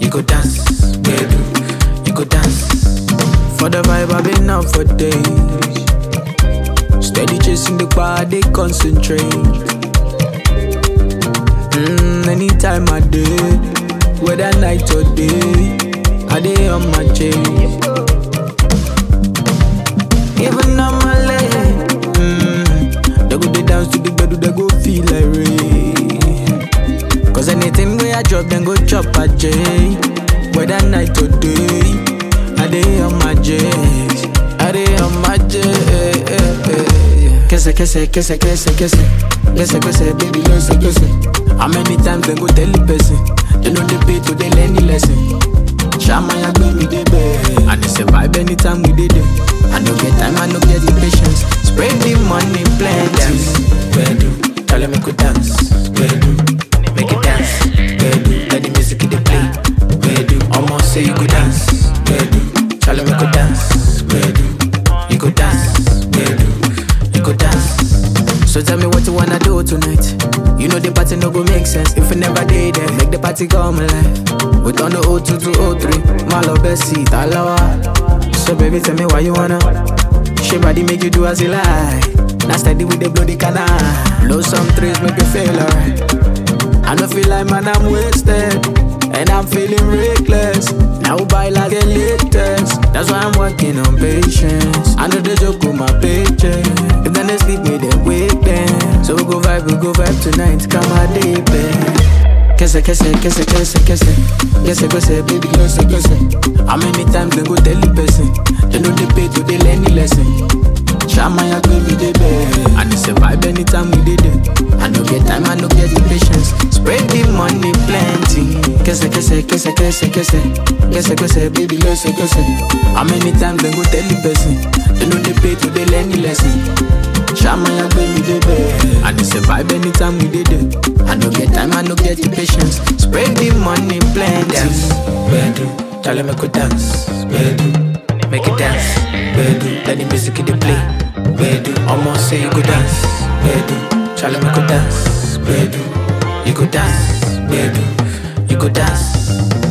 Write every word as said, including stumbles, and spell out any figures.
you go dance, bedu, you go dance. For the vibe I've been out for days. Steady chasing the bar, they concentrate. Mm, anytime I day, whether night or day, I day on my chase. Even on my leg, mm, they go they dance to the bed, they go feel like rain. Cause anything where I drop, then go chop a J. Whether night or day, I day on my chase. I day on my chase. Kese, kese, kese, kese, kese. Kese, kese, baby, kese, kese. How many times they go tell the person? They know the pay to they learn the lesson. Shama ya baby they bed. And it's a vibe anytime we did it. I no get time, I no get the patience. Spread the money, plenty. Bedu, tell them make we dance. Bedu, make it dance. Bedu, let the music in the play. Bedu, almost say you go dance. Bedu, tell them make we dance. Bedu, you go dance. Bedu, you go dance. So tell me what you wanna do tonight. You know the party no go make sense if we never did it. Make the party come alive. We turn the oh two to oh three. My love best seat, alawa. So baby tell me why you wanna. She body make you do as you like. Now steady with the bloody canal. Blow some trees make you feel alright. I don't feel like man I'm wasted. And I'm feeling reckless. Now buy like the latest. That's why I'm working on patience. I know the joke with my paycheck. If then they sleep me, then wake them. So we go vibe, we go vibe tonight. Come on, deep bed. Kese, kese, kese, kese, kese. Kese, kese, baby, kese, kese. How many times they go tell the person? They know they pay to they learn the lesson. Shama ya baby, they bed. And it's a vibe anytime we did it. I no get time, I no get the patience. Spread the money plenty. Kese, kese, kese, kese, kese. Kese, kese, baby, kese, kese. How many times they go tell the person? They know they pay to they learn the lesson. Shama ya baby, they bed. And it's a vibe anytime we did it. I no get time, I no get the patience. Spread the money plenty. Dance, bedu, tell them make we dance. Bedu, make it dance. Bedu, let the music in the play. Bedu, almost say you go dance. Bedu, tell them make we dance. Bedu, you go dance. Bedu, you go dance.